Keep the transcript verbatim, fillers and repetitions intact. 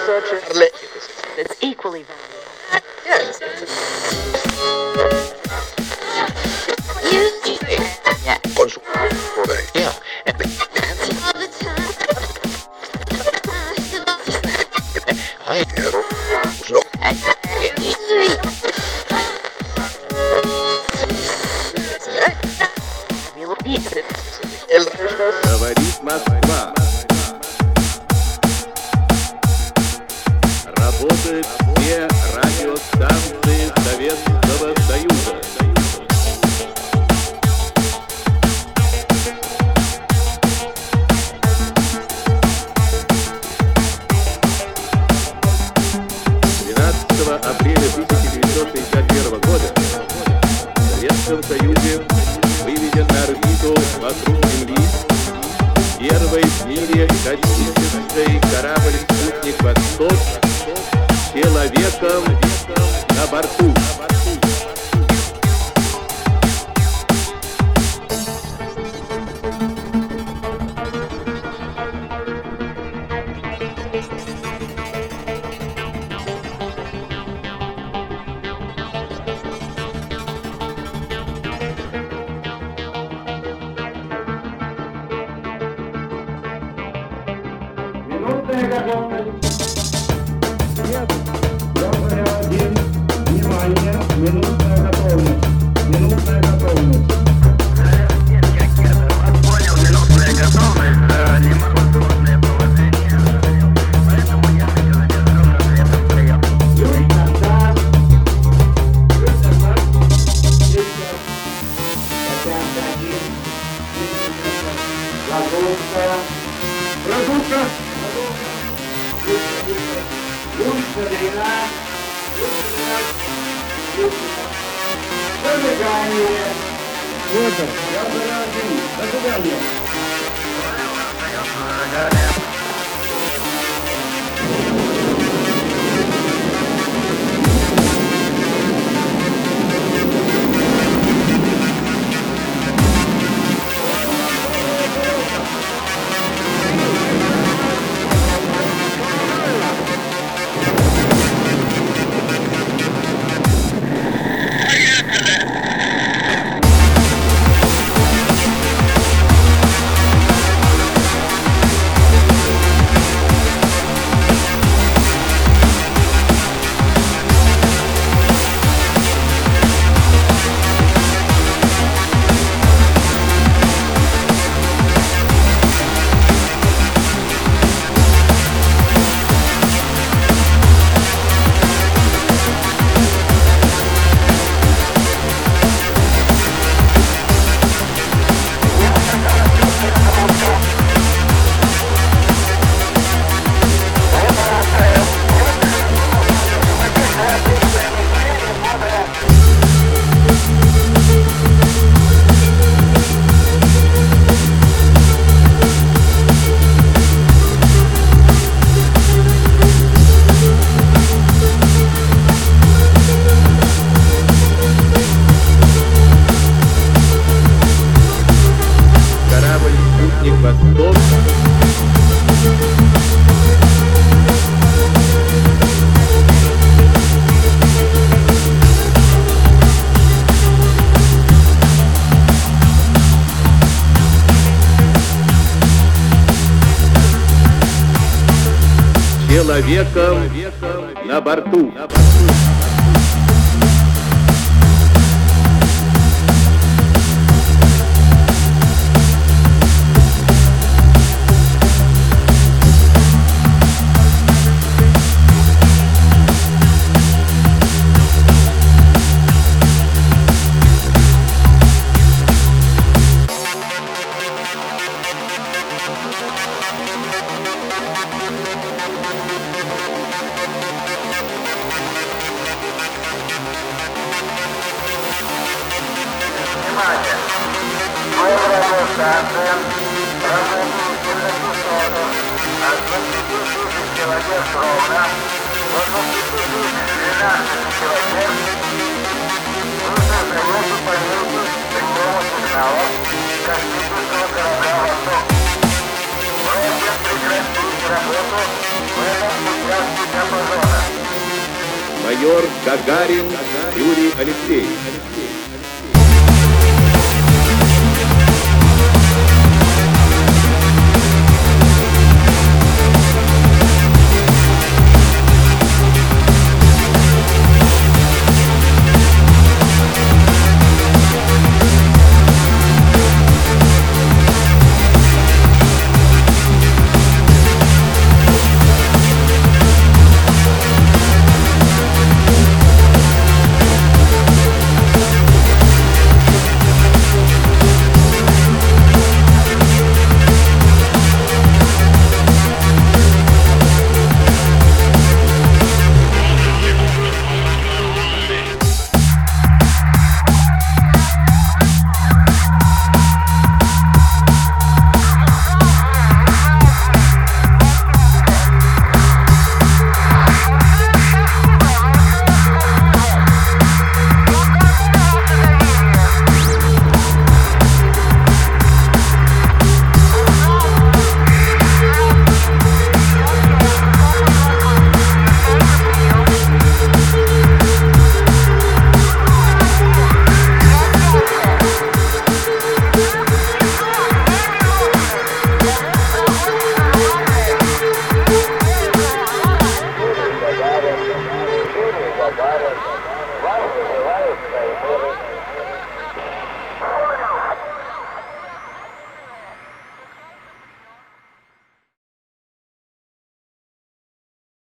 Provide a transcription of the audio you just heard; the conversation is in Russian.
It's equally valuable. Yes. Yeah. Yeah. I so Говорит Москва. Работают все радиостанции Советского Союза. двенадцатого апреля тысяча девятьсот пятьдесят первого года в Советском Союзе выведен на орбиту вокруг Земли первый в мире космический корабль-спутник «Восток» с человеком на борту. Минутная готовность. Номер один. Внимание. Минутная готовность. Минутная готовность. Понял, минутная готовность. Не могу сложное положение. Поэтому я хочу задержать ответом прием. Юрий Назар. Юрий Назар. Виктор. Татьяна один. Ладошка. Продукта. Лучше дрена. Зажигание. Федор. Я один. Зажигание. Корабль-спутник «Восток» с человеком на борту. Внимание! Мы в радиостанции разрушительных высотах от двадцати тысяч килогерц ровно до двадцати тысяч двенадцати килогерц. Вы создаете помехи приема сигналов космического корабля «Восток». Просим прекратить работу Майор Гагарин Юрий Алексеевич.